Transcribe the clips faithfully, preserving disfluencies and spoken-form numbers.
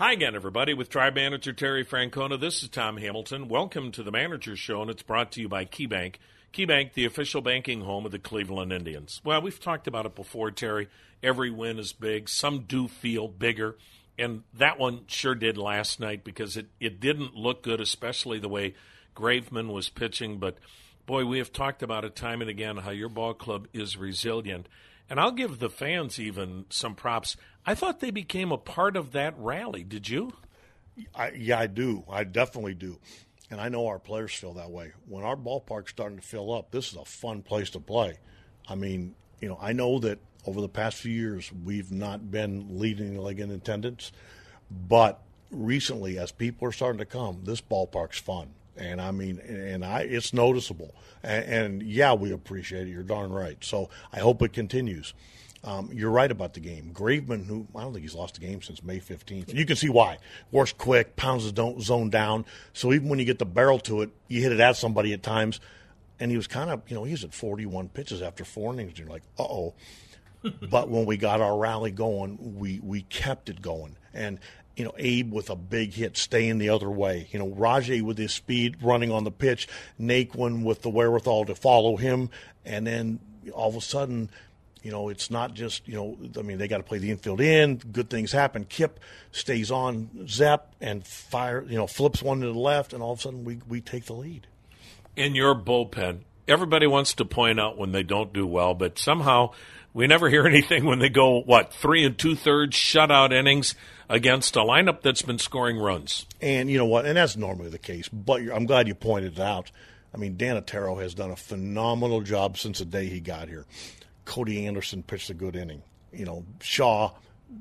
Hi again, everybody, with Tribe Manager Terry Francona. This is Tom Hamilton. Welcome to the Manager Show, and it's brought to you by KeyBank. KeyBank, the official banking home of the Cleveland Indians. Well, we've talked about it before, Terry. Every win is big. Some do feel bigger, and that one sure did last night because it, it didn't look good, especially the way Graveman was pitching. But, boy, we have talked about it time and again, how your ball club is resilient. And I'll give the fans even some props. I thought they became a part of that rally. Did you? I, yeah, I do. I definitely do. And I know our players feel that way. When our ballpark's starting to fill up, this is a fun place to play. I mean, you know, I know that over the past few years we've not been leading the league in attendance, but recently as people are starting to come, this ballpark's fun. And I mean, and I, it's noticeable. And, and yeah, we appreciate it. You're darn right. So I hope it continues. Um, you're right about the game. Graveman, who I don't think he's lost a game since May fifteenth. And you can see why. Works quick, pounds the zone down. So even when you get the barrel to it, you hit it at somebody at times. And he was kind of, you know, he was at forty-one pitches after four innings. You're like, uh-oh. But when we got our rally going, we, we kept it going. And you know, Abe with a big hit staying the other way. You know, Rajay with his speed running on the pitch, Naquin with the wherewithal to follow him, and then all of a sudden, you know, it's not just, you know, I mean, they got to play the infield in, good things happen. Kip stays on Zepp and fire, you know, flips one to the left, and all of a sudden we, we take the lead. In your bullpen, everybody wants to point out when they don't do well, but somehow we never hear anything when they go, what, three and two-thirds shutout innings against a lineup that's been scoring runs. And you know what? And that's normally the case. But I'm glad you pointed it out. I mean, Dan Otero has done a phenomenal job since the day he got here. Cody Anderson pitched a good inning. You know, Shaw,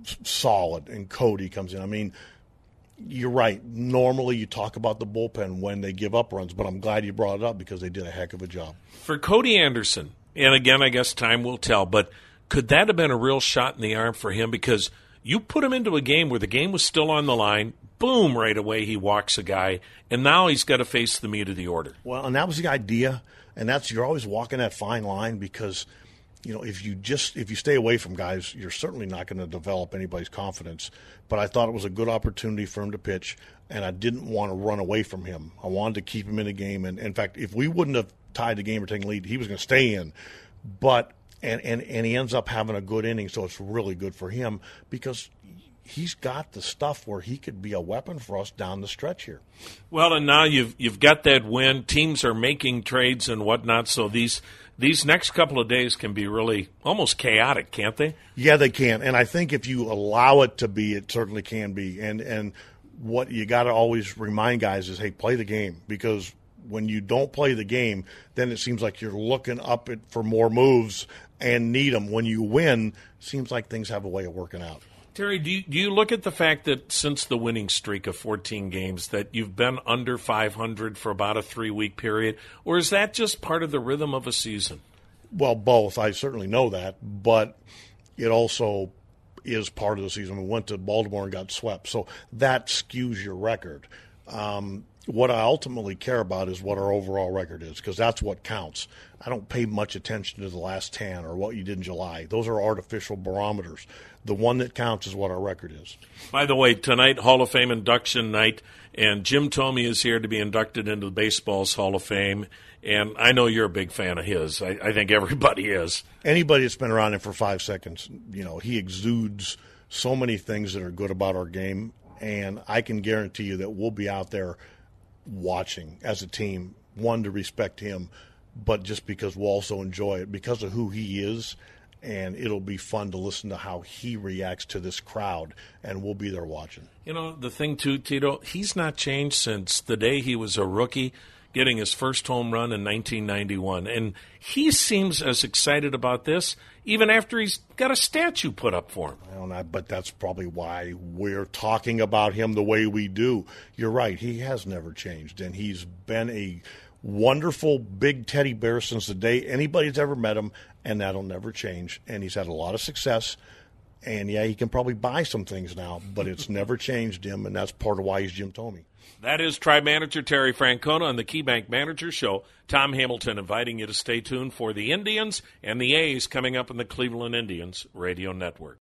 solid, and Cody comes in. I mean, you're right. Normally you talk about the bullpen when they give up runs, but I'm glad you brought it up because they did a heck of a job. For Cody Anderson, and again, I guess time will tell, but could that have been a real shot in the arm for him? Because you put him into a game where the game was still on the line, boom, right away he walks a guy, and now he's got to face the meat of the order. Well, and that was the idea, and that's you're always walking that fine line because, you know, if you just if you stay away from guys, you're certainly not going to develop anybody's confidence. But I thought it was a good opportunity for him to pitch, and I didn't want to run away from him. I wanted to keep him in the game, and in fact, if we wouldn't have tied the game or taken the lead, he was going to stay in. But And, and and he ends up having a good inning, so it's really good for him because he's got the stuff where he could be a weapon for us down the stretch here. Well, and now you've you've got that win. Teams are making trades and whatnot, so these these next couple of days can be really almost chaotic, can't they? Yeah, they can. And I think if you allow it to be, it certainly can be. And and what you got to always remind guys is, hey, play the game, because when you don't play the game, then it seems like you're looking up at, for more moves and need them. When you win, it seems like things have a way of working out. Terry, do you, do you look at the fact that since the winning streak of fourteen games that you've been under five hundred for about a three-week period, or is that just part of the rhythm of a season? Well, both. I certainly know that, but it also is part of the season. We went to Baltimore and got swept, so that skews your record. Um, What I ultimately care about is what our overall record is, because that's what counts. I don't pay much attention to the last ten or what you did in July. Those are artificial barometers. The one that counts is what our record is. By the way, tonight, Hall of Fame induction night, and Jim Thome is here to be inducted into the baseball's Hall of Fame, and I know you're a big fan of his. I, I think everybody is. Anybody that's been around him for five seconds, you know, he exudes so many things that are good about our game, and I can guarantee you that we'll be out there watching as a team, one, to respect him, but just because we'll also enjoy it because of who he is, and it'll be fun to listen to how he reacts to this crowd, and we'll be there watching. You know, the thing, too, Tito, he's not changed since the day he was a rookie, getting his first home run in nineteen ninety-one, and he seems as excited about this even after he's got a statue put up for him. I don't know, but that's probably why we're talking about him the way we do. You're right, he has never changed, and he's been a wonderful big teddy bear since the day anybody's ever met him, and that'll never change. And he's had a lot of success, and yeah, he can probably buy some things now, but it's never changed him, and that's part of why he's Jim Thome. That is Tribe Manager Terry Francona on the KeyBank Manager Show. Tom Hamilton inviting you to stay tuned for the Indians and the A's coming up in the Cleveland Indians Radio Network.